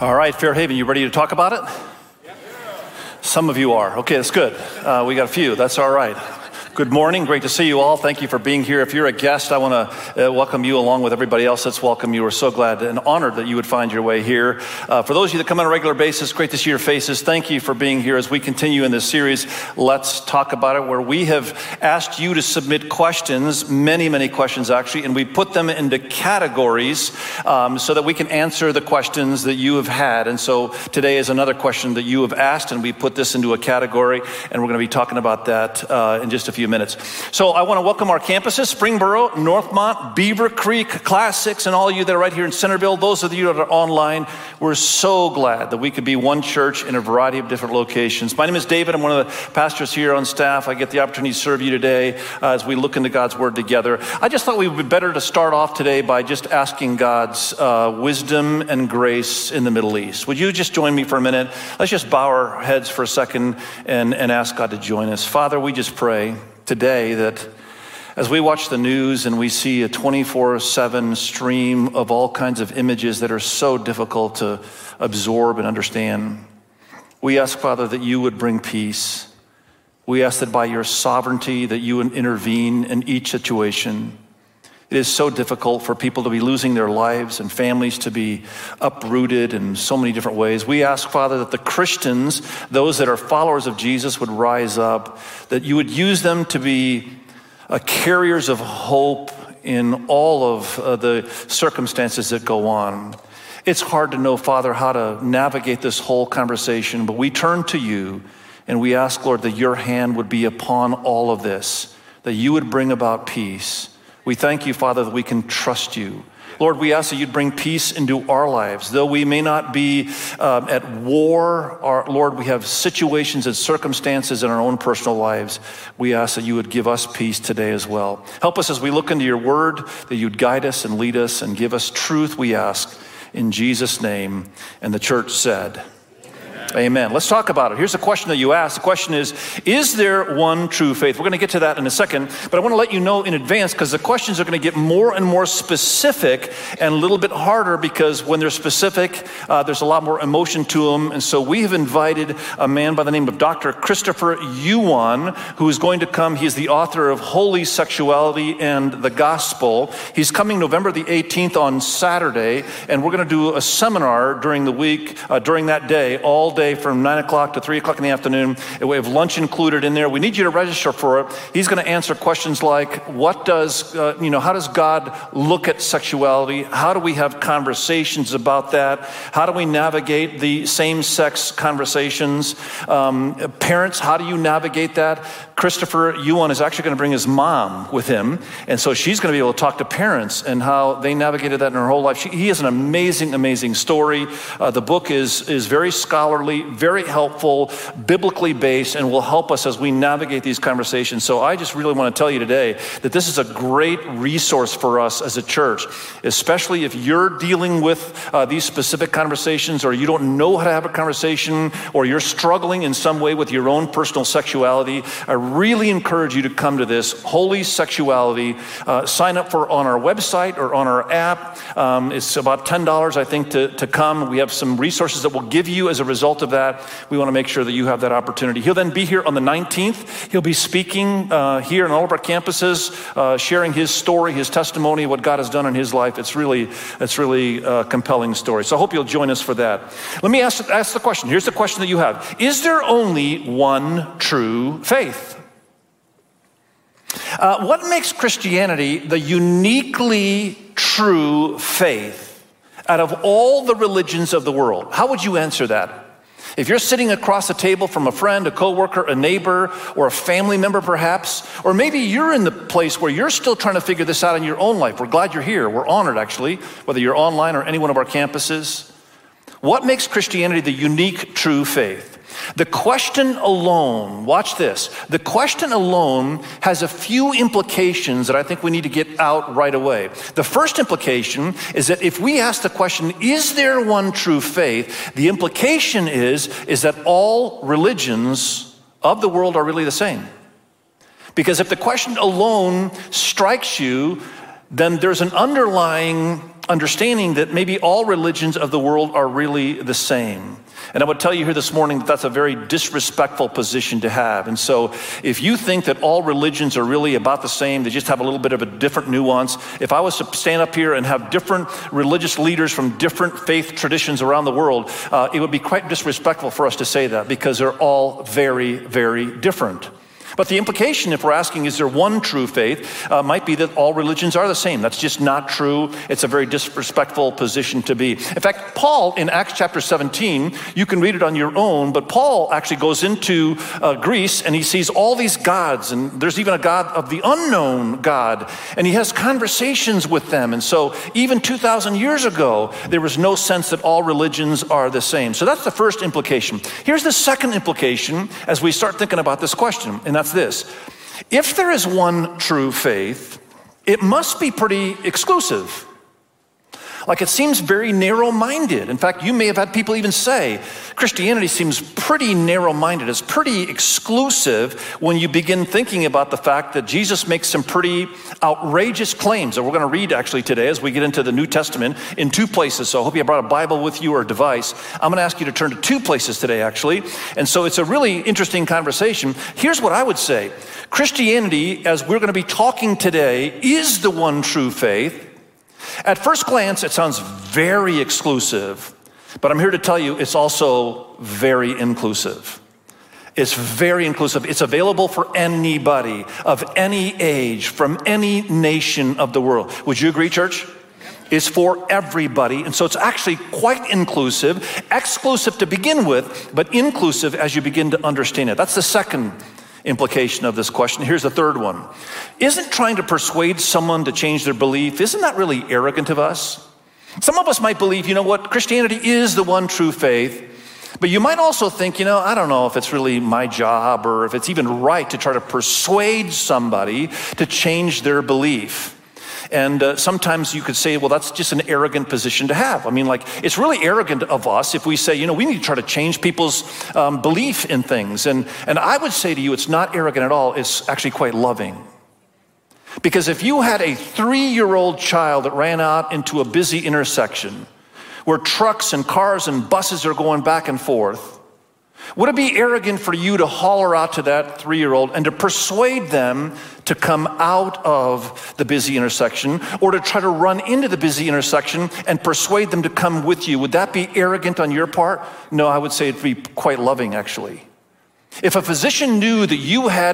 All right, Fairhaven, you ready to talk about it? Some of you are. Okay, that's good. We got a few. That's all right. Good morning. Great to see you all. Thank you for being here. If you're a guest, I want to welcome you along with everybody else that's welcome you. We're so glad and honored that you would find your way here. For those of you that come on a regular basis, great to see your faces. Thank you for being here as we continue in this series, Let's Talk About It, where we have asked you to submit questions, many questions actually, and we put them into categories so that we can answer the questions that you have had. And so today is another question that you have asked, and we put this into a category, and we're going to be talking about that in just a few minutes. So I want to welcome our campuses, Springboro, Northmont, Beaver Creek, Class 6, and all of you that are right here in Centerville. Those of you that are online, we're so glad that we could be one church in a variety of different locations. My name is David. I'm one of the pastors here on staff. I get the opportunity to serve you today as we look into God's Word together. I just thought we would be better to start off today by just asking God's wisdom and grace in the Middle East. Would you just join me for a minute? Let's just bow our heads for a second and ask God to join us. Father, we just pray today that as we watch the news and we see a 24/7 stream of all kinds of images that are so difficult to absorb and understand, we ask, Father, that you would bring peace. We ask that by your sovereignty that you would intervene in each situation. It is so difficult for people to be losing their lives and families to be uprooted in so many different ways. We ask, Father, that the Christians, those that are followers of Jesus, would rise up, that you would use them to be carriers of hope in all of the circumstances that go on. It's hard to know, Father, how to navigate this whole conversation, but we turn to you and we ask, Lord, that your hand would be upon all of this, that you would bring about peace. We thank you, Father, that we can trust you. Lord, we ask that you'd bring peace into our lives. Though we may not be at war, Lord, we have situations and circumstances in our own personal lives. We ask that you would give us peace today as well. Help us as we look into your word, that you'd guide us and lead us and give us truth, we ask, in Jesus' name. And the church said, Amen. Let's talk about it. Here's the question that you asked. The question is there one true faith? We're going to get to that in a second, but I want to let you know in advance because the questions are going to get more and more specific and a little bit harder because when they're specific, there's a lot more emotion to them. And so we have invited a man by the name of Dr. Christopher Yuan, who is going to come. He is the author of Holy Sexuality and the Gospel. He's coming November the 18th on Saturday, and we're going to do a seminar during the week, during that day, all day from 9 o'clock to 3 o'clock in the afternoon. We have lunch included in there. We need you to register for it. He's going to answer questions like, how does God look at sexuality? How do we have conversations about that? How do we navigate the same-sex conversations? Parents, how do you navigate that? Christopher Yuan is actually going to bring his mom with him, and so she's going to be able to talk to parents and how they navigated that in her whole life. He has an amazing story. The book is very scholarly, very helpful, biblically based, and will help us as we navigate these conversations. So I just really want to tell you today that this is a great resource for us as a church, especially if you're dealing with these specific conversations or you don't know how to have a conversation or you're struggling in some way with your own personal sexuality. I really encourage you to come to this Holy Sexuality. Sign up on our website or on our app. It's about $10, I think, to come. We have some resources that we'll give you as a result of that. We want to make sure that you have that opportunity. He'll then be here on the 19th. He'll be speaking here in all of our campuses, sharing his story, his testimony, what God has done in his life. It's really a compelling story. So I hope you'll join us for that. Let me ask the question. Here's the question that you have. Is there only one true faith? What makes Christianity the uniquely true faith out of all the religions of the world? How would you answer that? If you're sitting across the table from a friend, a coworker, a neighbor, or a family member perhaps, or maybe you're in the place where you're still trying to figure this out in your own life. We're glad you're here. We're honored, actually, whether you're online or any one of our campuses. What makes Christianity the unique true faith? The question alone, watch this, the question alone has a few implications that I think we need to get out right away. The first implication is that if we ask the question, is there one true faith? The implication is that all religions of the world are really the same. Because if the question alone strikes you, then there's an underlying understanding that maybe all religions of the world are really the same. And I would tell you here this morning that that's a very disrespectful position to have. And so if you think that all religions are really about the same, they just have a little bit of a different nuance. If I was to stand up here and have different religious leaders from different faith traditions around the world, it would be quite disrespectful for us to say that, because they're all very, very different. But the implication, if we're asking, is there one true faith, might be that all religions are the same. That's just not true. It's a very disrespectful position to be. In fact, Paul in Acts chapter 17, you can read it on your own, but Paul actually goes into Greece and he sees all these gods, and there's even a God of the unknown God, and he has conversations with them. And so even 2,000 years ago, there was no sense that all religions are the same. So that's the first implication. Here's the second implication as we start thinking about this question, and that's this. If there is one true faith, it must be pretty exclusive. Like, it seems very narrow-minded. In fact, you may have had people even say, Christianity seems pretty narrow-minded. It's pretty exclusive when you begin thinking about the fact that Jesus makes some pretty outrageous claims that we're going to read actually today as we get into the New Testament in two places. So I hope you brought a Bible with you or a device. I'm going to ask you to turn to two places today, actually. And so it's a really interesting conversation. Here's what I would say. Christianity, as we're going to be talking today, is the one true faith. At first glance, it sounds very exclusive, but I'm here to tell you it's also very inclusive. It's very inclusive. It's available for anybody of any age, from any nation of the world. Would you agree, church? It's for everybody, and so it's actually quite inclusive, exclusive to begin with, but inclusive as you begin to understand it. That's the second implication of this question. Here's the third one. Isn't trying to persuade someone to change their belief, isn't that really arrogant of us? Some of us might believe, you know what, Christianity is the one true faith, but you might also think, you know, I don't know if it's really my job or if it's even right to try to persuade somebody to change their belief. And sometimes you could say, well, that's just an arrogant position to have. I mean, like, it's really arrogant of us if we say, you know, we need to try to change people's belief in things. And I would say to you, it's not arrogant at all. It's actually quite loving. Because if you had a 3-year-old child that ran out into a busy intersection where trucks and cars and buses are going back and forth, would it be arrogant for you to holler out to that 3-year-old and to persuade them to come out of the busy intersection, or to try to run into the busy intersection and persuade them to come with you? Would that be arrogant on your part? No, I would say it'd be quite loving, actually. If a physician knew that you had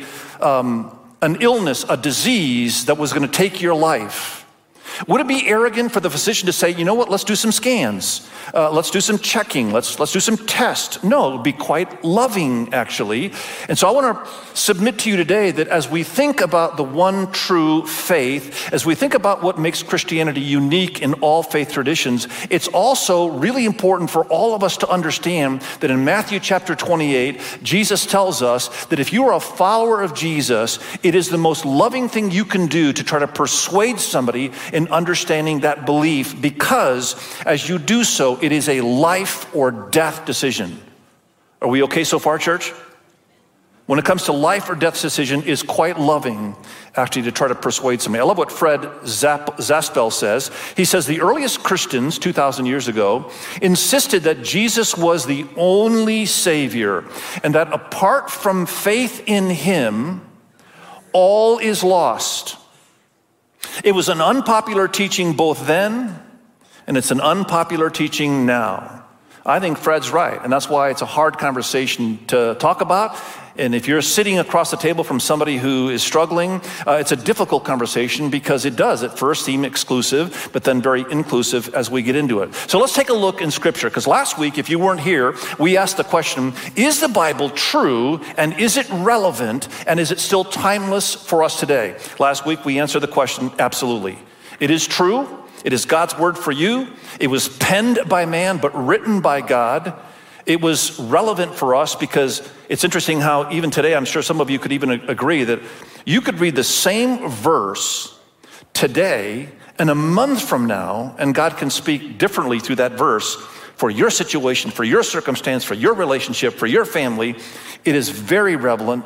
an illness, a disease that was going to take your life, would it be arrogant for the physician to say, you know what, let's do some scans, let's do some checking, let's do some tests? No, it would be quite loving, actually. And so I want to submit to you today that as we think about the one true faith, as we think about what makes Christianity unique in all faith traditions, it's also really important for all of us to understand that in Matthew chapter 28, Jesus tells us that if you are a follower of Jesus, it is the most loving thing you can do to try to persuade somebody in understanding that belief, because as you do so, it is a life or death decision. Are we okay so far, church? When it comes to life or death decision, is quite loving actually to try to persuade somebody. I love what Fred Zaspel says. He says the earliest Christians 2,000 years ago insisted that Jesus was the only Savior, and that apart from faith in him, all is lost. It was an unpopular teaching both then, and it's an unpopular teaching now. I think Fred's right, and that's why it's a hard conversation to talk about. And if you're sitting across the table from somebody who is struggling, it's a difficult conversation, because it does at first seem exclusive, but then very inclusive as we get into it. So let's take a look in Scripture, because last week, if you weren't here, we asked the question, is the Bible true, and is it relevant, and is it still timeless for us today? Last week, we answered the question, absolutely. It is true. It is God's word for you. It was penned by man, but written by God. It was relevant for us because it's interesting how even today, I'm sure some of you could even agree that you could read the same verse today and a month from now, and God can speak differently through that verse for your situation, for your circumstance, for your relationship, for your family. It is very relevant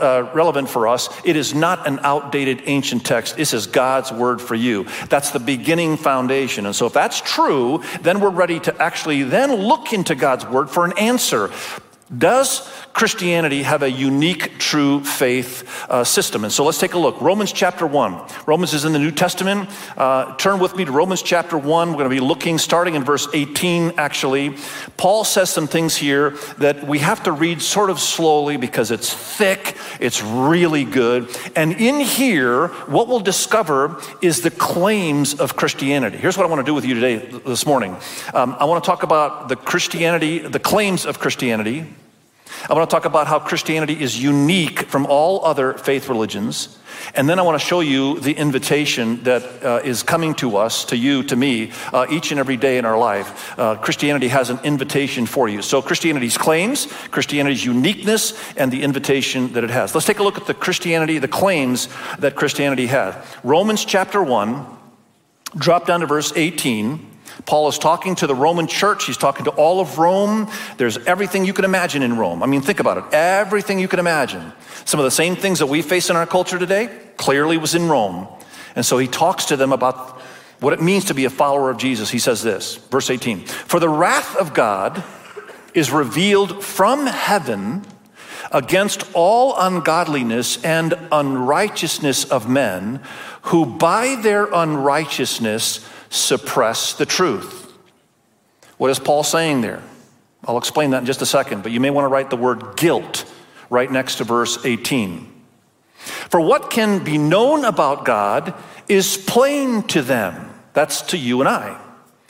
for us. It is not an outdated ancient text. This is God's word for you. That's the beginning foundation. And so if that's true, then we're ready to actually then look into God's word for an answer. Does Christianity have a unique, true faith system? And so let's take a look. Romans chapter 1. Romans is in the New Testament. Turn with me to Romans chapter 1. We're going to be looking, starting in verse 18, actually. Paul says some things here that we have to read sort of slowly because it's thick. It's really good. And in here, what we'll discover is the claims of Christianity. Here's what I want to do with you today, this morning. I want to talk about the claims of Christianity. I want to talk about how Christianity is unique from all other faith religions. And then I want to show you the invitation that is coming to us, to you, to me, each and every day in our life. Christianity has an invitation for you. So Christianity's claims, Christianity's uniqueness, and the invitation that it has. Let's take a look at the claims that Christianity has. Romans chapter 1, drop down to verse 18. Paul is talking to the Roman church. He's talking to all of Rome. There's everything you can imagine in Rome. I mean, think about it. Everything you can imagine. Some of the same things that we face in our culture today clearly was in Rome. And so he talks to them about what it means to be a follower of Jesus. He says this, verse 18, "For the wrath of God is revealed from heaven against all ungodliness and unrighteousness of men who by their unrighteousness suppress the truth." What is Paul saying there? I'll explain that in just a second, but you may want to write the word guilt right next to verse 18. "For what can be known about God is plain to them." That's to you and I.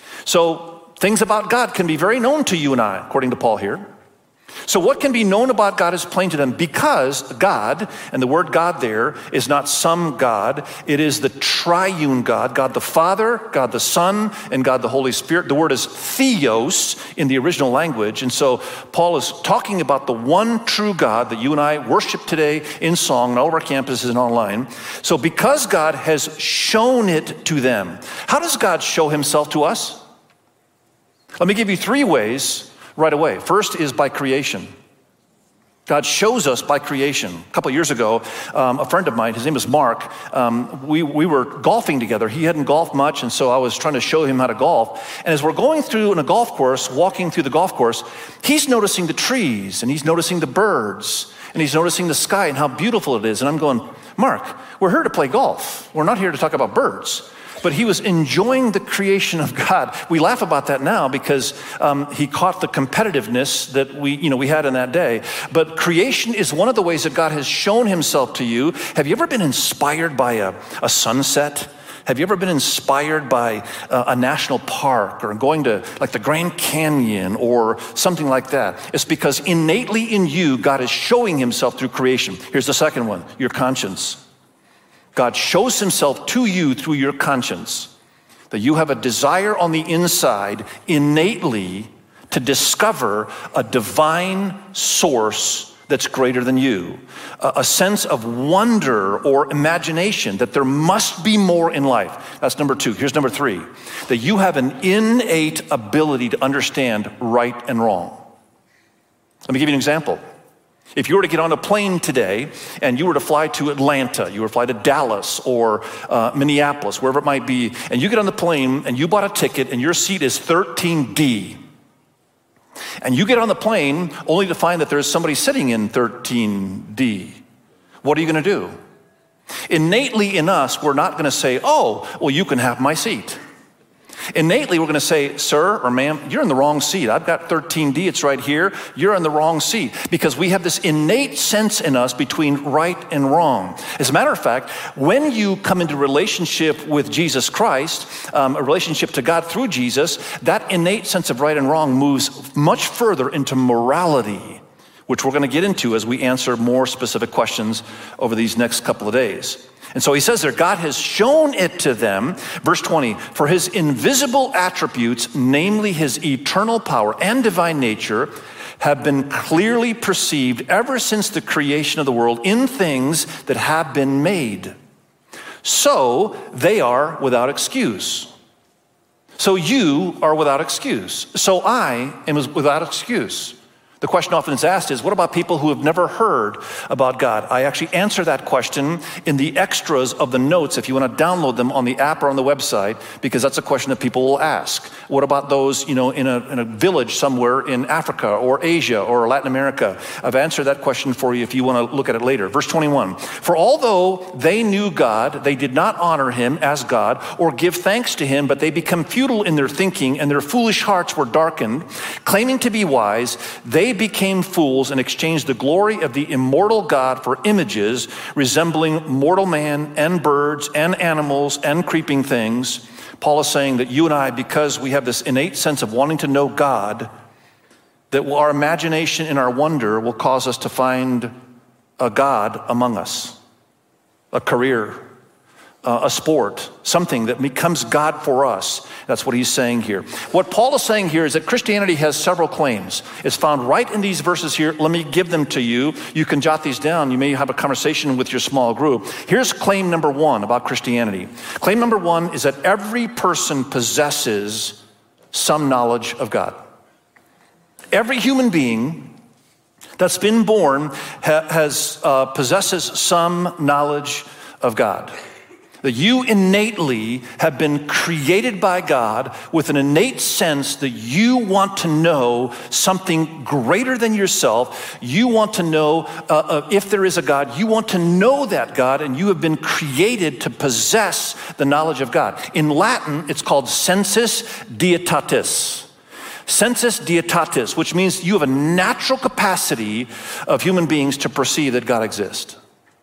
So things about God can be very known to you and I, according to Paul here. So what can be known about God is plain to them because God, and the word God there is not some God, it is the triune God, God the Father, God the Son, and God the Holy Spirit. The word is theos in the original language. And so Paul is talking about the one true God that you and I worship today in song and all of our campuses and online. So because God has shown it to them, how does God show himself to us? Let me give you 3 ways right away. First is by creation. God shows us by creation. A couple of years ago, a friend of mine, his name is Mark, we were golfing together. He hadn't golfed much, and so I was trying to show him how to golf. And as we're going through in a golf course, walking through the golf course, he's noticing the trees, and he's noticing the birds, and he's noticing the sky and how beautiful it is. And I'm going, Mark, we're here to play golf. We're not here to talk about birds. But he was enjoying the creation of God. We laugh about that now because he caught the competitiveness that we had in that day. But creation is one of the ways that God has shown himself to you. Have you ever been inspired by a sunset? Have you ever been inspired by a national park or going to like the Grand Canyon or something like that? It's because innately in you, God is showing himself through creation. Here's the second one, your conscience. God shows himself to you through your conscience, that you have a desire on the inside innately to discover a divine source that's greater than you, a sense of wonder or imagination that there must be more in life. That's number 2. Here's number 3, that you have an innate ability to understand right and wrong. Let me give you an example. If you were to get on a plane today and you were to fly to Atlanta, you were to fly to Dallas or Minneapolis, wherever it might be, and you get on the plane and you bought a ticket and your seat is 13D, and you get on the plane only to find that there's somebody sitting in 13D, what are you going to do? Innately in us, we're not going to say, oh, well, you can have my seat. Innately, we're going to say, sir or ma'am, you're in the wrong seat. I've got 13D, it's right here. You're in the wrong seat. Because we have this innate sense in us between right and wrong. As a matter of fact, when you come into relationship with Jesus Christ, a relationship to God through Jesus, that innate sense of right and wrong moves much further into morality, which we're going to get into as we answer more specific questions over these next couple of days. And so he says there, God has shown it to them, verse 20, for his invisible attributes, namely his eternal power and divine nature, have been clearly perceived ever since the creation of the world in things that have been made. So they are without excuse. So you are without excuse. So I am without excuse. The question often is asked is, what about people who have never heard about God? I actually answer that question in the extras of the notes if you want to download them on the app or on the website, because that's a question that people will ask. What about those, in a village somewhere in Africa or Asia or Latin America? I've answered that question for you if you want to look at it later. Verse 21, for although they knew God, they did not honor him as God or give thanks to him, but they become futile in their thinking and their foolish hearts were darkened. Claiming to be wise, they became fools and exchanged the glory of the immortal God for images resembling mortal man and birds and animals and creeping things. Paul is saying that you and I, because we have this innate sense of wanting to know God, that our imagination and our wonder will cause us to find a God among us, a career, a sport, something that becomes God for us. That's what he's saying here. What Paul is saying here is that Christianity has several claims. It's found right in these verses here. Let me give them to you. You can jot these down. You may have a conversation with your small group. Here's claim number one about Christianity. Claim number one is that every person possesses some knowledge of God. Every human being that's been born possesses some knowledge of God. That you innately have been created by God with an innate sense that you want to know something greater than yourself. You want to know if there is a God. You want to know that God, and you have been created to possess the knowledge of God. In Latin, it's called sensus dietatis. Sensus dietatis, which means you have a natural capacity of human beings to perceive that God exists.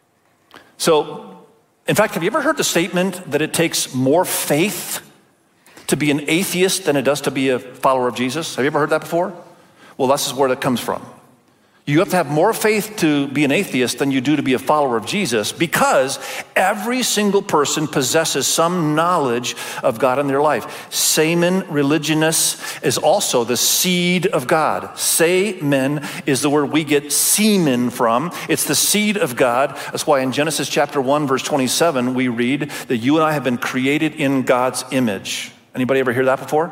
So, in fact, have you ever heard the statement that it takes more faith to be an atheist than it does to be a follower of Jesus? Have you ever heard that before? Well, this is where that comes from. You have to have more faith to be an atheist than you do to be a follower of Jesus, because every single person possesses some knowledge of God in their life. Semen religionis is also the seed of God. Semen is the word we get semen from. It's the seed of God. That's why in Genesis chapter 1, verse 27, we read that you and I have been created in God's image. Anybody ever hear that before?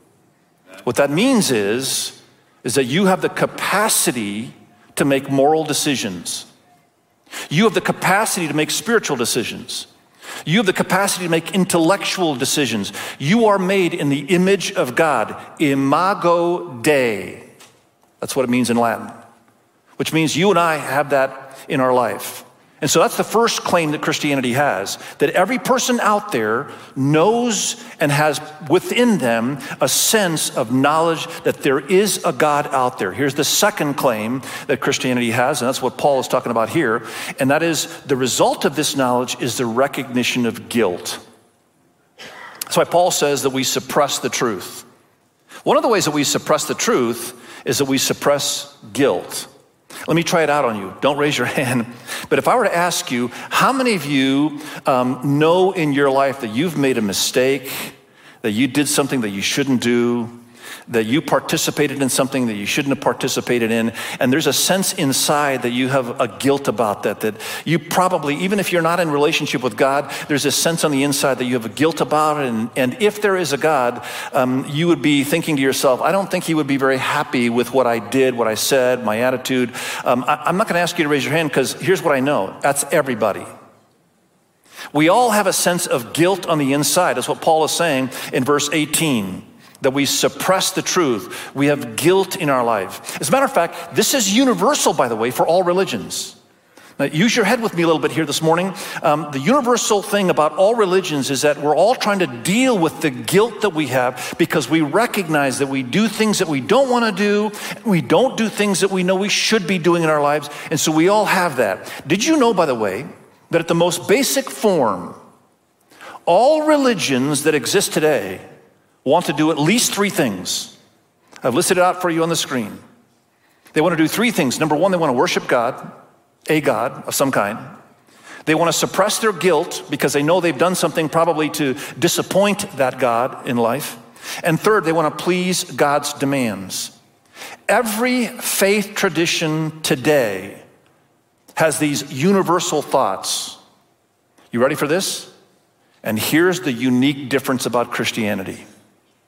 What that means is that you have the capacity to make moral decisions. You have the capacity to make spiritual decisions. You have the capacity to make intellectual decisions. You are made in the image of God, imago Dei. That's what it means in Latin, which means you and I have that in our life. And so that's the first claim that Christianity has, that every person out there knows and has within them a sense of knowledge that there is a God out there. Here's the second claim that Christianity has, and that's what Paul is talking about here, and that is the result of this knowledge is the recognition of guilt. That's why Paul says that we suppress the truth. One of the ways that we suppress the truth is that we suppress guilt. Let me try it out on you. Don't raise your hand. But if I were to ask you, how many of you know in your life that you've made a mistake, that you did something that you shouldn't do, that you participated in something that you shouldn't have participated in, and there's a sense inside that you have a guilt about that you probably, even if you're not in relationship with God, there's a sense on the inside that you have a guilt about it, and if there is a God, you would be thinking to yourself, I don't think he would be very happy with what I did, what I said, my attitude. I'm not gonna ask you to raise your hand, because here's what I know, that's everybody. We all have a sense of guilt on the inside. That's what Paul is saying in verse 18. That we suppress the truth. We have guilt in our life. As a matter of fact, this is universal, by the way, for all religions. Now, use your head with me a little bit here this morning. The universal thing about all religions is that we're all trying to deal with the guilt that we have because we recognize that we do things that we don't want to do. We don't do things that we know we should be doing in our lives. And so we all have that. Did you know, by the way, that at the most basic form, all religions that exist today want to do at least three things. I've listed it out for you on the screen. They want to do three things. Number one, they want to worship God, a God of some kind. They want to suppress their guilt because they know they've done something probably to disappoint that God in life. And third, they want to please God's demands. Every faith tradition today has these universal thoughts. You ready for this? And here's the unique difference about Christianity.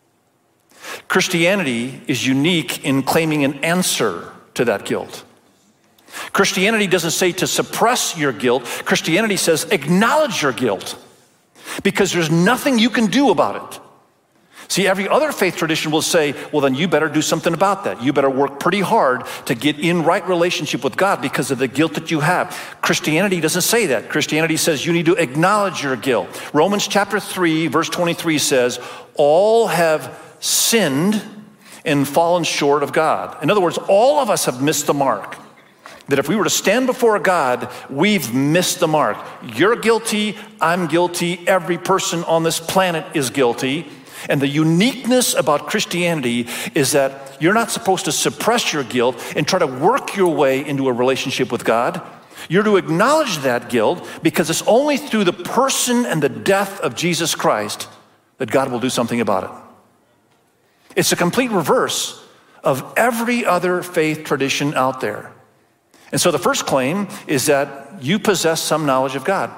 Christianity is unique in claiming an answer to that guilt. Christianity doesn't say to suppress your guilt. Christianity says acknowledge your guilt, because there's nothing you can do about it. See, every other faith tradition will say, well, then you better do something about that. You better work pretty hard to get in right relationship with God because of the guilt that you have. Christianity doesn't say that. Christianity says you need to acknowledge your guilt. Romans chapter 3, verse 23 says, all have sinned and fallen short of God. In other words, all of us have missed the mark. That if we were to stand before God, we've missed the mark. You're guilty, I'm guilty, every person on this planet is guilty. And the uniqueness about Christianity is that you're not supposed to suppress your guilt and try to work your way into a relationship with God. You're to acknowledge that guilt, because it's only through the person and the death of Jesus Christ that God will do something about it. It's a complete reverse of every other faith tradition out there. And so the first claim is that you possess some knowledge of God.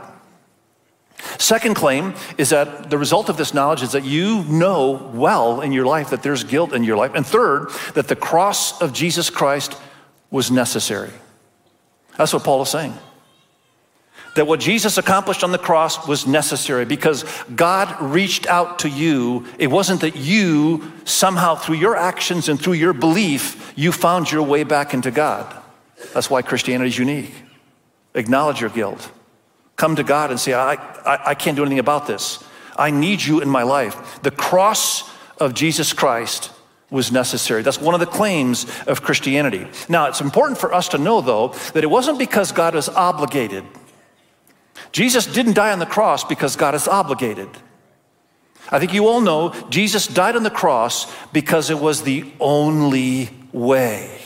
Second claim is that the result of this knowledge is that you know well in your life that there's guilt in your life. And third, that the cross of Jesus Christ was necessary. That's what Paul is saying. That what Jesus accomplished on the cross was necessary because God reached out to you. It wasn't that you somehow through your actions and through your belief, you found your way back into God. That's why Christianity is unique. Acknowledge your guilt. Come to God and say, I can't do anything about this. I need you in my life. The cross of Jesus Christ was necessary. That's one of the claims of Christianity. Now, it's important for us to know, though, that it wasn't because God is obligated. Jesus didn't die on the cross because God is obligated. I think you all know Jesus died on the cross because it was the only way.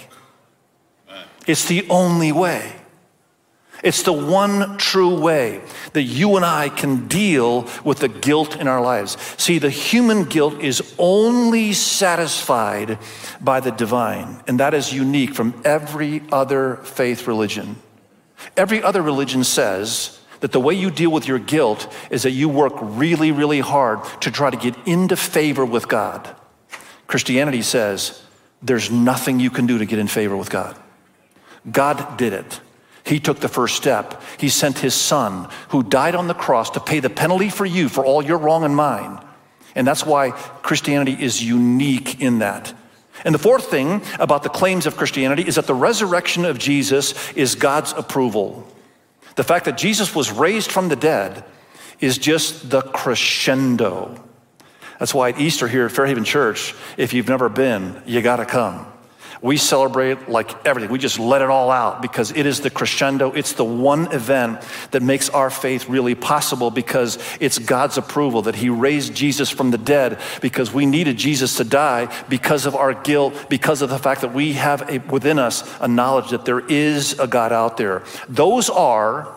It's the only way. It's the one true way that you and I can deal with the guilt in our lives. See, the human guilt is only satisfied by the divine, and that is unique from every other faith religion. Every other religion says that the way you deal with your guilt is that you work really, really hard to try to get into favor with God. Christianity says there's nothing you can do to get in favor with God. God did it. He took the first step. He sent his son who died on the cross to pay the penalty for you for all your wrong and mine. And that's why Christianity is unique in that. And the fourth thing about the claims of Christianity is that the resurrection of Jesus is God's approval. The fact that Jesus was raised from the dead is just the crescendo. That's why at Easter here at Fairhaven Church, if you've never been, you gotta come. We celebrate like everything. We just let it all out because it is the crescendo. It's the one event that makes our faith really possible because it's God's approval that he raised Jesus from the dead because we needed Jesus to die because of our guilt, because of the fact that we have within us a knowledge that there is a God out there. Those are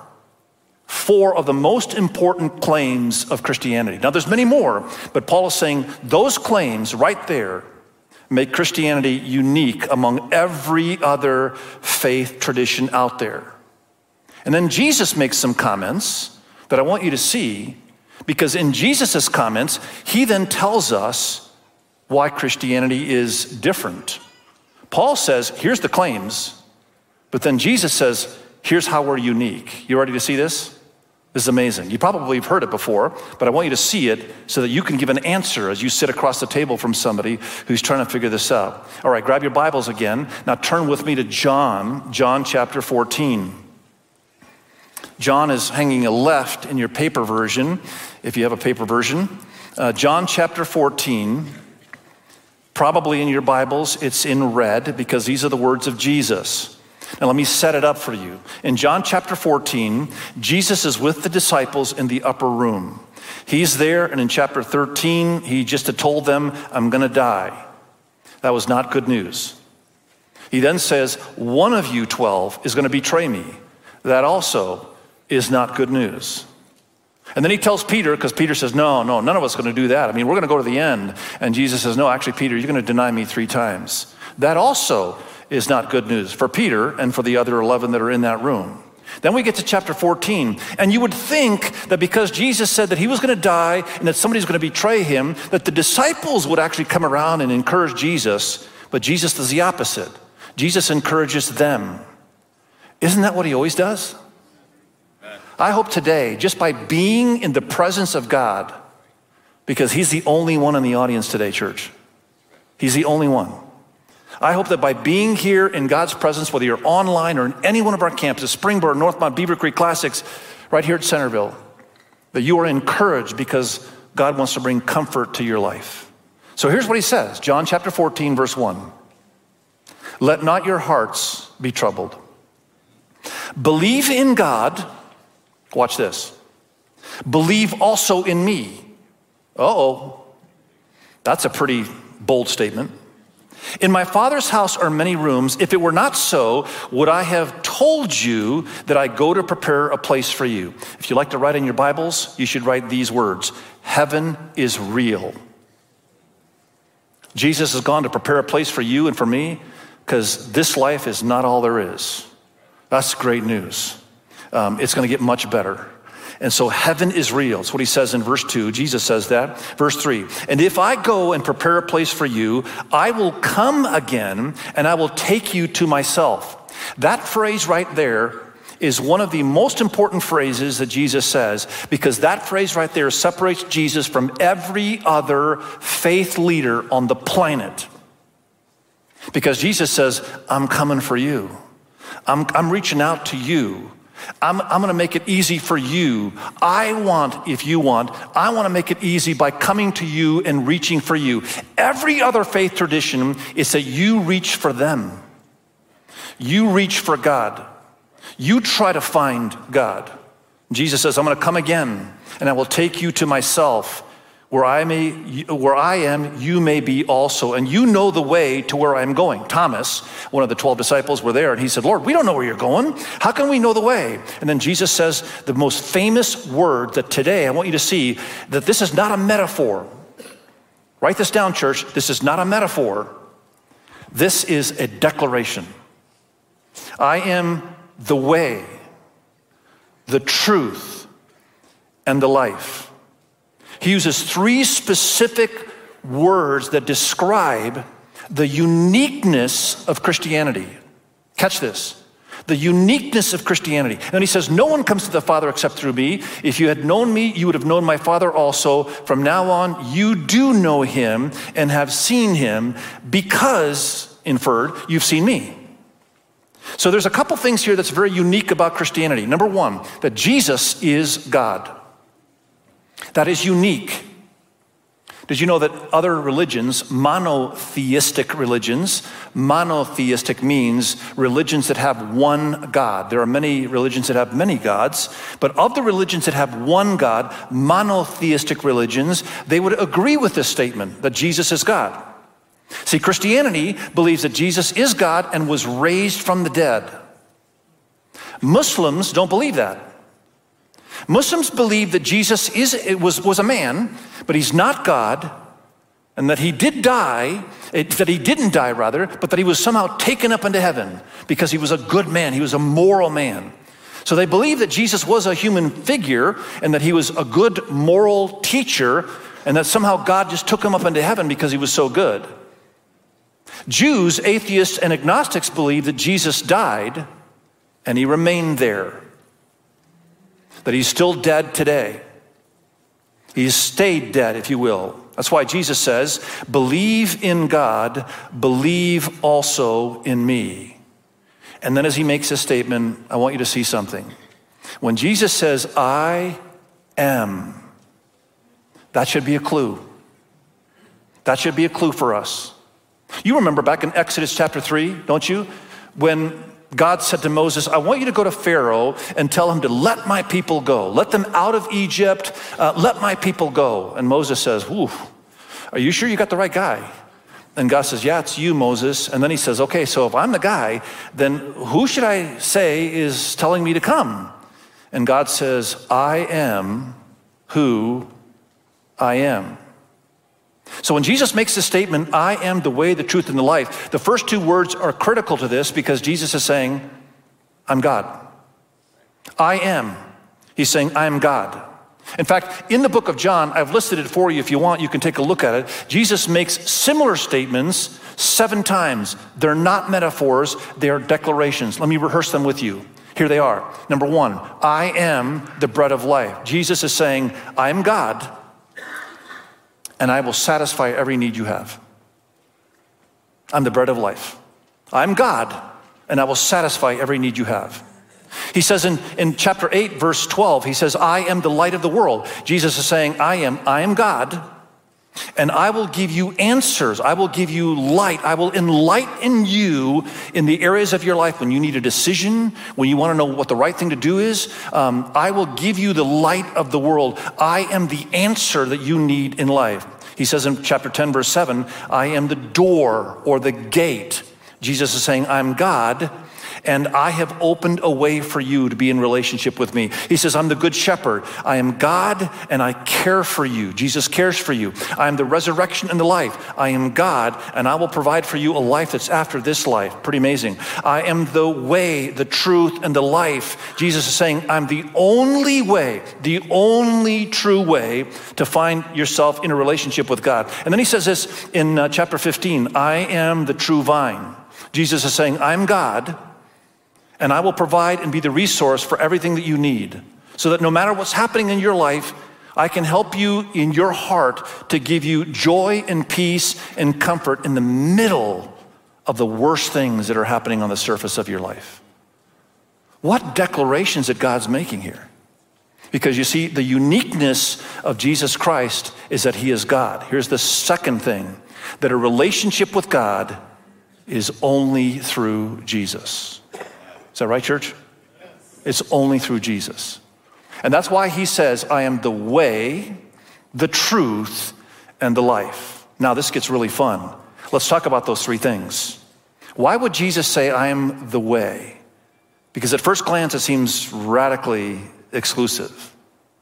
four of the most important claims of Christianity. Now there's many more, but Paul is saying those claims right there make Christianity unique among every other faith tradition out there. And then Jesus makes some comments that I want you to see, because in Jesus's comments, he then tells us why Christianity is different. Paul says, here's the claims, but then Jesus says, here's how we're unique. You ready to see this? This is amazing. You probably have heard it before, but I want you to see it so that you can give an answer as you sit across the table from somebody who's trying to figure this out. All right, grab your Bibles again. Now turn with me to John chapter 14. John is hanging a left in your paper version, if you have a paper version. John chapter 14, probably in your Bibles, it's in red because these are the words of Jesus. Now let me set it up for you. In John chapter 14, Jesus is with the disciples in the upper room. He's there, and in chapter 13, he just had told them, I'm gonna die. That was not good news. He then says, one of you 12 is gonna betray me. That also is not good news. And then he tells Peter, because Peter says, no, none of us are gonna do that. I mean, we're gonna go to the end. And Jesus says, no, actually, Peter, you're gonna deny me 3 times. That also is not good news for Peter and for the other 11 that are in that room. Then we get to chapter 14, and you would think that because Jesus said that he was going to die and that somebody's going to betray him, that the disciples would actually come around and encourage Jesus, but Jesus does the opposite. Jesus encourages them. Isn't that what he always does? I hope today, just by being in the presence of God, because he's the only one in the audience today, church. He's the only one. I hope that by being here in God's presence, whether you're online or in any one of our campuses, Springboard, Northmont, Beaver Creek Classics, right here at Centerville, that you are encouraged because God wants to bring comfort to your life. So here's what he says, John chapter 14, verse 1. Let not your hearts be troubled. Believe in God. Watch this. Believe also in me. Uh-oh. That's a pretty bold statement. In my Father's house are many rooms. If it were not so, would I have told you that I go to prepare a place for you? If you like to write in your Bibles, you should write these words. Heaven is real. Jesus has gone to prepare a place for you and for me because this life is not all there is. That's great news. It's going to get much better. And so heaven is real. That's what he says in verse 2. Jesus says that. Verse 3, and if I go and prepare a place for you, I will come again and I will take you to myself. That phrase right there is one of the most important phrases that Jesus says, because that phrase right there separates Jesus from every other faith leader on the planet. Because Jesus says, I'm coming for you. I'm reaching out to you. I'm going to make it easy for you. I want to make it easy by coming to you and reaching for you. Every other faith tradition is that you reach for them. You reach for God. You try to find God. Jesus says, I'm going to come again and I will take you to myself. Where I am, you may be also. And you know the way to where I'm going. Thomas, one of the 12 disciples, were there, and he said, Lord, we don't know where you're going. How can we know the way? And then Jesus says the most famous word that today I want you to see, that this is not a metaphor. Write this down, church. This is not a metaphor. This is a declaration. I am the way, the truth, and the life. He uses three specific words that describe the uniqueness of Christianity. Catch this. The uniqueness of Christianity. And he says, no one comes to the Father except through me. If you had known me, you would have known my Father also. From now on, you do know him and have seen him because, inferred, you've seen me. So there's a couple things here that's very unique about Christianity. Number one, that Jesus is God. That is unique. Did you know that other religions, monotheistic means religions that have one God. There are many religions that have many gods, but of the religions that have one God, monotheistic religions, they would agree with this statement that Jesus is God. See, Christianity believes that Jesus is God and was raised from the dead. Muslims don't believe that. Muslims believe that Jesus was a man, but he's not God, and that he did die, that he didn't die rather, but that he was somehow taken up into heaven because he was a good man, he was a moral man. So they believe that Jesus was a human figure and that he was a good moral teacher and that somehow God just took him up into heaven because he was so good. Jews, atheists, and agnostics believe that Jesus died and he remained there. That he's still dead today. He's stayed dead, if you will. That's why Jesus says, believe in God, believe also in me. And then as he makes this statement, I want you to see something. When Jesus says, I am, that should be a clue. That should be a clue for us. You remember back in Exodus chapter 3, don't you? When God said to Moses, I want you to go to Pharaoh and tell him to let my people go. Let them out of Egypt. Let my people go. And Moses says, are you sure you got the right guy? And God says, yeah, it's you, Moses. And then he says, okay, so if I'm the guy, then who should I say is telling me to come? And God says, I am who I am. So when Jesus makes the statement, I am the way, the truth, and the life, the first two words are critical to this because Jesus is saying, I'm God. I am. He's saying, I am God. In fact, in the book of John, I've listed it for you. If you want, you can take a look at it. Jesus makes similar statements 7 times. They're not metaphors, they are declarations. Let me rehearse them with you. Here they are. Number 1, I am the bread of life. Jesus is saying, I am God, and I will satisfy every need you have. I'm the bread of life. I'm God, and I will satisfy every need you have. He says in chapter 8, verse 12, he says, I am the light of the world. Jesus is saying, I am God, and I will give you answers. I will give you light. I will enlighten you in the areas of your life when you need a decision, when you want to know what the right thing to do is. I will give you the light of the world. I am the answer that you need in life. He says in chapter 10, verse 7, I am the door or the gate. Jesus is saying, I'm God, and I have opened a way for you to be in relationship with me. He says, I'm the good shepherd. I am God, and I care for you. Jesus cares for you. I am the resurrection and the life. I am God, and I will provide for you a life that's after this life. Pretty amazing. I am the way, the truth, and the life. Jesus is saying, I'm the only way, the only true way to find yourself in a relationship with God. And then he says this in chapter 15, I am the true vine. Jesus is saying, I'm God, and I will provide and be the resource for everything that you need, so that no matter what's happening in your life, I can help you in your heart to give you joy and peace and comfort in the middle of the worst things that are happening on the surface of your life. What declarations that God's making here? Because you see, the uniqueness of Jesus Christ is that he is God. Here's the second thing, that a relationship with God is only through Jesus. Is that right, church? It's only through Jesus. And that's why he says, I am the way, the truth, and the life. Now, this gets really fun. Let's talk about those 3 things. Why would Jesus say, I am the way? Because at first glance, it seems radically exclusive.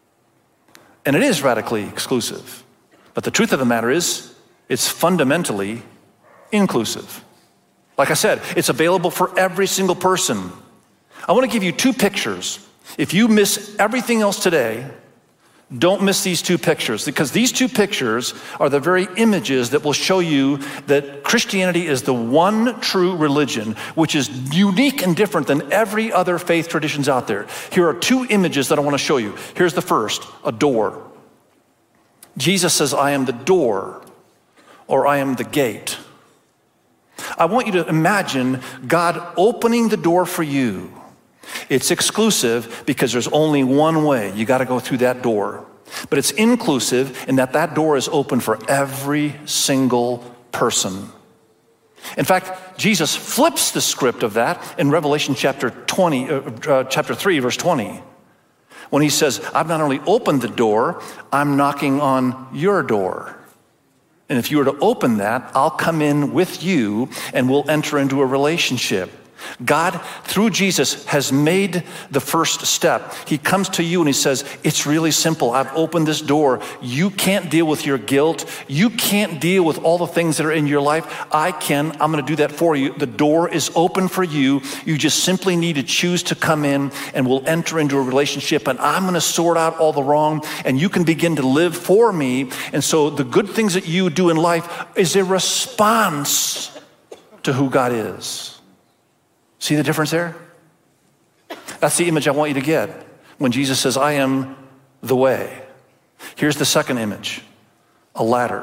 And it is radically exclusive. But the truth of the matter is, it's fundamentally inclusive. Like I said, it's available for every single person. I want to give you 2 pictures. If you miss everything else today, don't miss these 2 pictures, because these 2 pictures are the very images that will show you that Christianity is the one true religion, which is unique and different than every other faith traditions out there. Here are 2 images that I want to show you. Here's the first, a door. Jesus says, I am the door, or I am the gate. I want you to imagine God opening the door for you. It's exclusive because there's only one way. You got to go through that door. But it's inclusive in that door is open for every single person. In fact, Jesus flips the script of that in Revelation chapter 3, verse 20. When he says, I've not only opened the door, I'm knocking on your door. And if you were to open that, I'll come in with you and we'll enter into a relationship. God, through Jesus, has made the first step. He comes to you and he says, it's really simple. I've opened this door. You can't deal with your guilt. You can't deal with all the things that are in your life. I can. I'm going to do that for you. The door is open for you. You just simply need to choose to come in and we'll enter into a relationship, and I'm going to sort out all the wrong and you can begin to live for me. And so the good things that you do in life is a response to who God is. See the difference there? That's the image I want you to get when Jesus says, I am the way. Here's the second image, a ladder.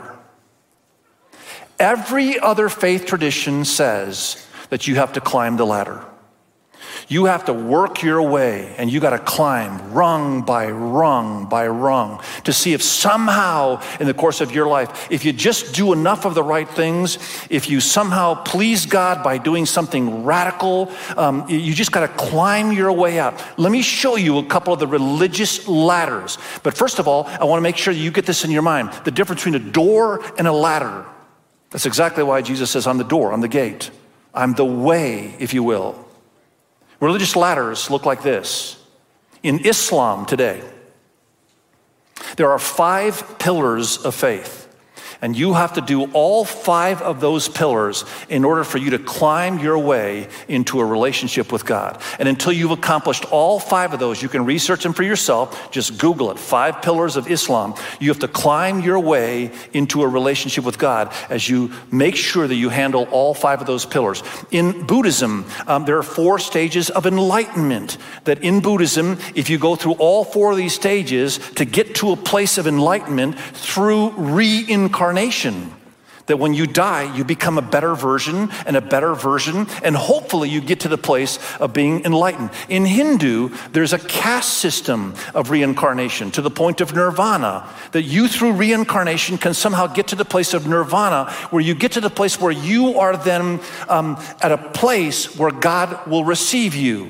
Every other faith tradition says that you have to climb the ladder. You have to work your way, and you got to climb rung by rung by rung to see if somehow in the course of your life, if you just do enough of the right things, if you somehow please God by doing something radical, you just got to climb your way out. Let me show you a couple of the religious ladders. But first of all, I want to make sure you get this in your mind, the difference between a door and a ladder. That's exactly why Jesus says, I'm the door, I'm the gate. I'm the way, if you will. Religious ladders look like this. In Islam today, there are 5 pillars of faith. And you have to do all 5 of those pillars in order for you to climb your way into a relationship with God. And until you've accomplished all 5 of those, you can research them for yourself. Just Google it, 5 pillars of Islam. You have to climb your way into a relationship with God as you make sure that you handle all 5 of those pillars. In Buddhism, there are 4 stages of enlightenment. That in Buddhism, if you go through all 4 of these stages to get to a place of enlightenment through reincarnation, that when you die, you become a better version, and hopefully you get to the place of being enlightened. In Hindu, there's a caste system of reincarnation to the point of nirvana, that you through reincarnation can somehow get to the place of nirvana, where you get to the place where you are then at a place where God will receive you.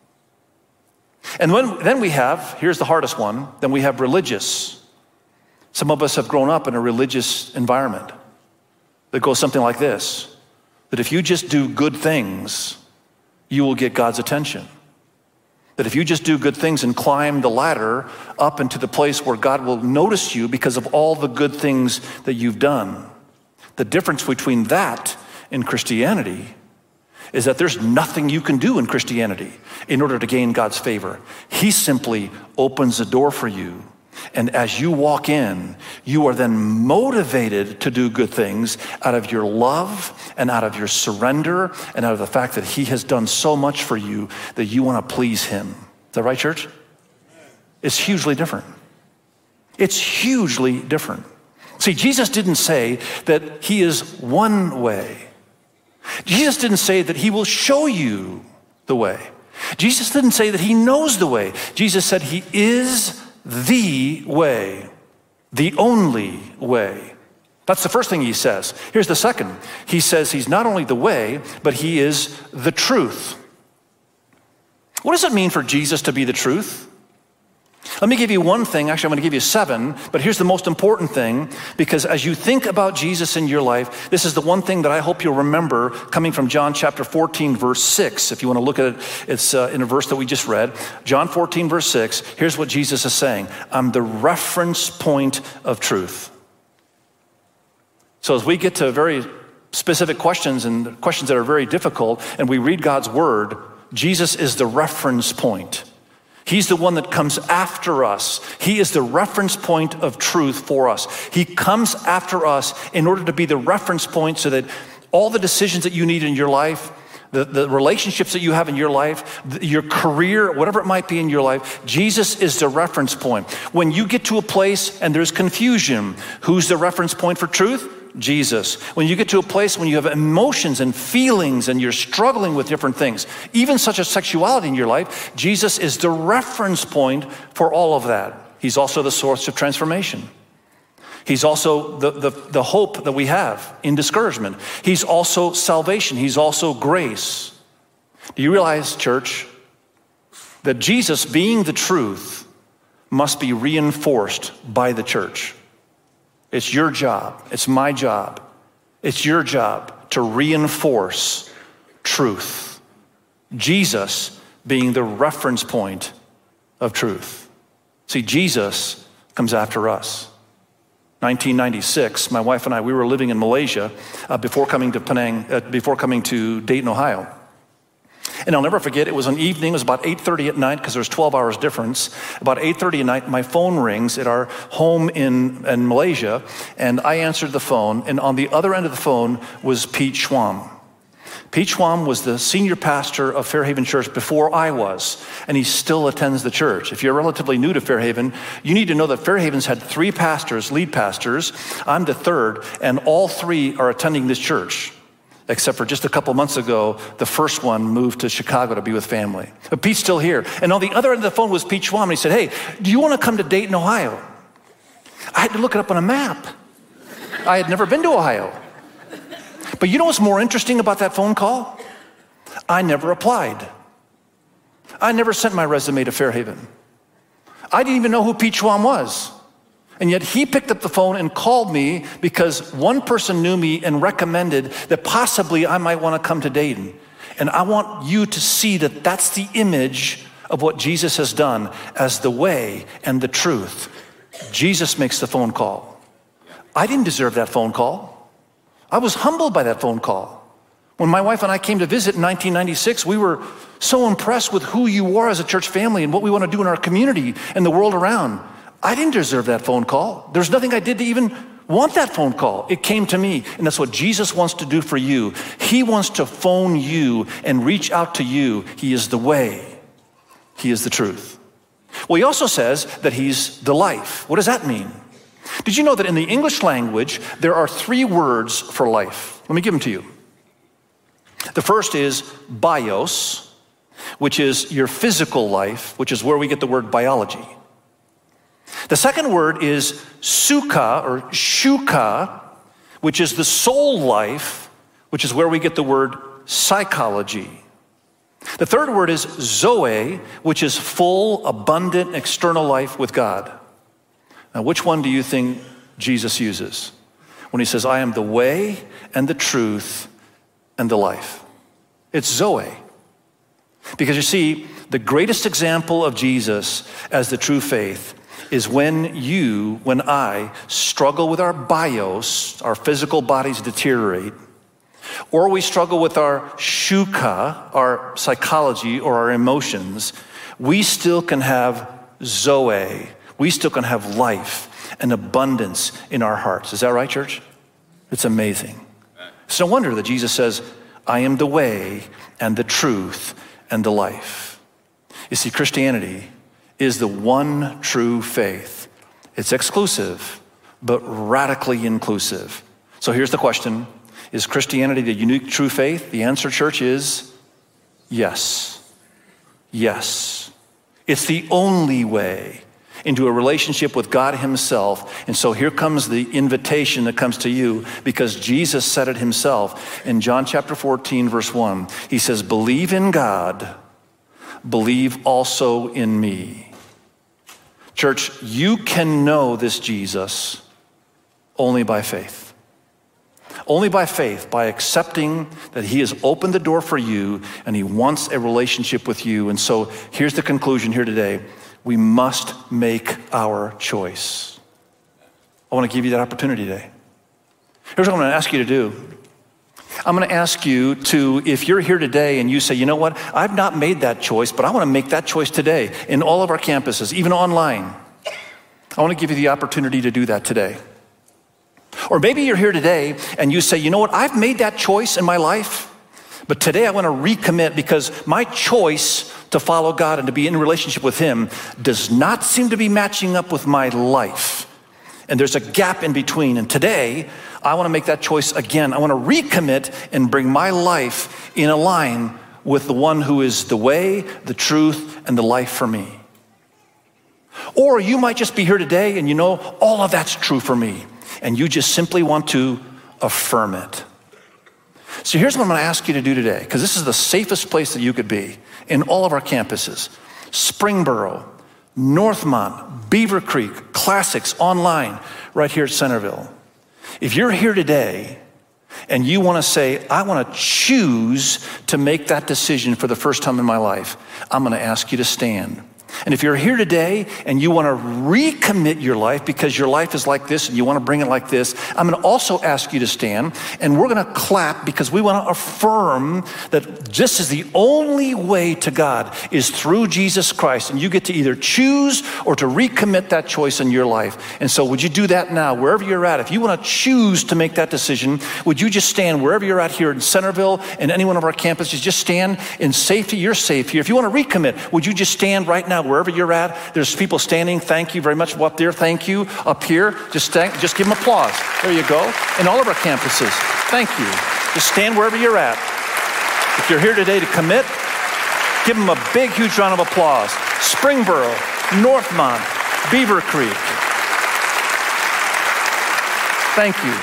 And then we have, here's the hardest one, then we have religious. Some of us have grown up in a religious environment that goes something like this, that if you just do good things, you will get God's attention. That if you just do good things and climb the ladder up into the place where God will notice you because of all the good things that you've done. The difference between that and Christianity is that there's nothing you can do in Christianity in order to gain God's favor. He simply opens the door for you. And as you walk in, you are then motivated to do good things out of your love and out of your surrender and out of the fact that he has done so much for you that you want to please him. Is that right, church? It's hugely different. It's hugely different. See, Jesus didn't say that he is one way. Jesus didn't say that he will show you the way. Jesus didn't say that he knows the way. Jesus said he is the way, the only way. That's the first thing he says. Here's the second. He says he's not only the way, but he is the truth. What does it mean for Jesus to be the truth? Let me give you one thing. Actually, I'm going to give you 7, but here's the most important thing, because as you think about Jesus in your life, this is the one thing that I hope you'll remember coming from John chapter 14, verse 6. If you want to look at it, it's in a verse that we just read. John 14, verse 6, here's what Jesus is saying. I'm the reference point of truth. So as we get to very specific questions and questions that are very difficult, and we read God's word, Jesus is the reference point. He's the one that comes after us. He is the reference point of truth for us. He comes after us in order to be the reference point so that all the decisions that you need in your life, the relationships that you have in your life, your career, whatever it might be in your life, Jesus is the reference point. When you get to a place and there's confusion, who's the reference point for truth? Jesus. When you get to a place when you have emotions and feelings and you're struggling with different things, even such as sexuality in your life, Jesus is the reference point for all of that. He's also the source of transformation. He's also the hope that we have in discouragement. He's also salvation. He's also grace. Do you realize, church, that Jesus being the truth must be reinforced by the church? It's your job. It's my job. It's your job to reinforce truth. Jesus being the reference point of truth. See, Jesus comes after us. 1996, my wife and I, we were living in Malaysia before coming to Dayton, Ohio. And I'll never forget, it was an evening, it was about 8:30 at night, because there's 12 hours difference. About 8:30 at night, my phone rings at our home in Malaysia, and I answered the phone, and on the other end of the phone was Pete Schwam. Pete Schwam was the senior pastor of Fairhaven Church before I was, and he still attends the church. If you're relatively new to Fairhaven, you need to know that Fairhaven's had 3 pastors, lead pastors. I'm the 3rd, and all 3 are attending this church. Except for just a couple months ago, the first one moved to Chicago to be with family. But Pete's still here. And on the other end of the phone was Pete Schwam, and he said, hey, do you want to come to Dayton, Ohio? I had to look it up on a map. I had never been to Ohio. But you know what's more interesting about that phone call? I never applied. I never sent my resume to Fairhaven. I didn't even know who Pete Schwam was. And yet he picked up the phone and called me because one person knew me and recommended that possibly I might want to come to Dayton. And I want you to see that that's the image of what Jesus has done as the way and the truth. Jesus makes the phone call. I didn't deserve that phone call. I was humbled by that phone call. When my wife and I came to visit in 1996, we were so impressed with who you are as a church family and what we want to do in our community and the world around. I didn't deserve that phone call. There's nothing I did to even want that phone call. It came to me, and that's what Jesus wants to do for you. He wants to phone you and reach out to you. He is the way. He is the truth. Well, he also says that he's the life. What does that mean? Did you know that in the English language, there are 3 words for life? Let me give them to you. The first is bios, which is your physical life, which is where we get the word biology. The second word is sukha or shuka, which is the soul life, which is where we get the word psychology. The third word is zoe, which is full, abundant, external life with God. Now, which one do you think Jesus uses when he says, I am the way and the truth and the life? It's zoe. Because you see, the greatest example of Jesus as the true faith is when I struggle with our bios, our physical bodies deteriorate, or we struggle with our shuka, our psychology or our emotions, we still can have zoe. We still can have life and abundance in our hearts. Is that right, church? It's amazing. It's no wonder that Jesus says, I am the way and the truth and the life. You see, Christianity is the one true faith. It's exclusive, but radically inclusive. So here's the question. Is Christianity the unique true faith? The answer, church, is yes. Yes. It's the only way into a relationship with God himself. And so here comes the invitation that comes to you, because Jesus said it himself in John chapter 14, verse 1. He says, believe in God, believe also in me. Church, you can know this Jesus only by faith. Only by faith, by accepting that he has opened the door for you and he wants a relationship with you. And so here's the conclusion here today. We must make our choice. I want to give you that opportunity today. Here's what I'm going to ask you to do. I'm going to ask you to, if you're here today and you say, you know what, I've not made that choice, but I want to make that choice today in all of our campuses, even online. I want to give you the opportunity to do that today. Or maybe you're here today and you say, you know what, I've made that choice in my life, but today I want to recommit because my choice to follow God and to be in a relationship with him does not seem to be matching up with my life. And there's a gap in between. And today, I want to make that choice again. I want to recommit and bring my life in a line with the one who is the way, the truth, and the life for me. Or you might just be here today and you know all of that's true for me. And you just simply want to affirm it. So here's what I'm going to ask you to do today, because this is the safest place that you could be in all of our campuses. Springboro, Northmont, Beaver Creek, Classics, online, right here at Centerville. If you're here today and you want to say, I want to choose to make that decision for the first time in my life, I'm going to ask you to stand. And if you're here today and you want to recommit your life because your life is like this and you want to bring it like this, I'm going to also ask you to stand, and we're going to clap because we want to affirm that this is the only way to God is through Jesus Christ, and you get to either choose or to recommit that choice in your life. And so would you do that now, wherever you're at? If you want to choose to make that decision, would you just stand wherever you're at here in Centerville and any one of our campuses? Just stand in safety. You're safe here. If you want to recommit, would you just stand right now wherever you're at? There's people standing. Thank you very much. Up there, thank you. Up here, just give them applause. There you go. In all of our campuses, thank you. Just stand wherever you're at. If you're here today to commit, give them a big, huge round of applause. Springboro, Northmont, Beaver Creek. Thank you.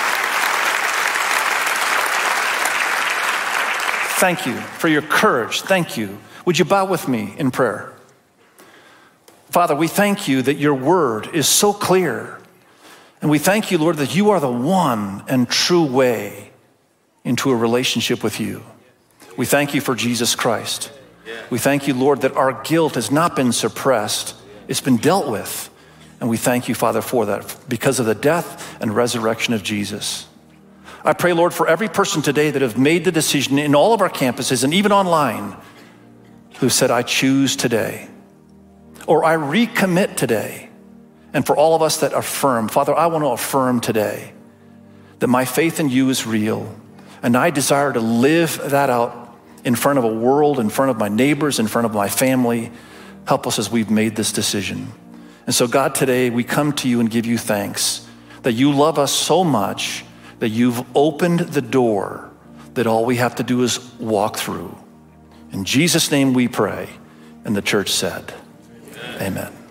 Thank you for your courage. Thank you. Would you bow with me in prayer? Father, we thank you that your word is so clear. And we thank you, Lord, that you are the one and true way into a relationship with you. We thank you for Jesus Christ. We thank you, Lord, that our guilt has not been suppressed. It's been dealt with. And we thank you, Father, for that because of the death and resurrection of Jesus. I pray, Lord, for every person today that have made the decision in all of our campuses and even online who said, I choose today, or I recommit today. And for all of us that affirm, Father, I want to affirm today that my faith in you is real, and I desire to live that out in front of a world, in front of my neighbors, in front of my family. Help us as we've made this decision. And so, God, today we come to you and give you thanks that you love us so much that you've opened the door that all we have to do is walk through. In Jesus' name we pray. And the church said, amen.